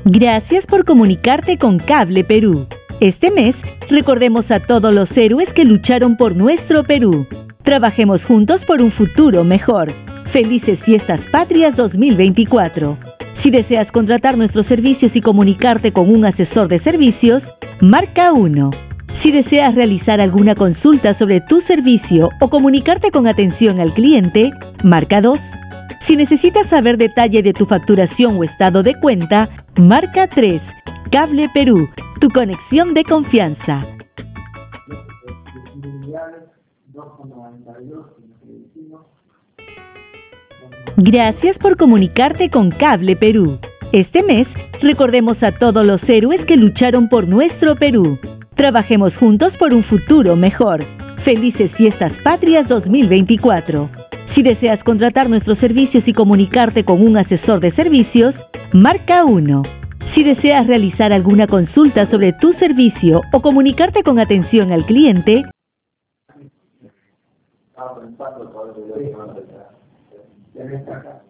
Gracias por comunicarte con Cable Perú. Este mes, recordemos a todos los héroes que lucharon por nuestro Perú. Trabajemos juntos por un futuro mejor. Felices Fiestas Patrias 2024. Si deseas contratar nuestros servicios y comunicarte con un asesor de servicios, marca 1. Si deseas realizar alguna consulta sobre tu servicio o comunicarte con atención al cliente, marca 2. Si necesitas saber detalle de tu facturación o estado de cuenta, marca 3. Cable Perú, tu conexión de confianza. Gracias por comunicarte con Cable Perú. Este mes, recordemos a todos los héroes que lucharon por nuestro Perú. Trabajemos juntos por un futuro mejor. Felices Fiestas Patrias 2024. Si deseas contratar nuestros servicios y comunicarte con un asesor de servicios, marca 1. Si deseas realizar alguna consulta sobre tu servicio o comunicarte con atención al cliente,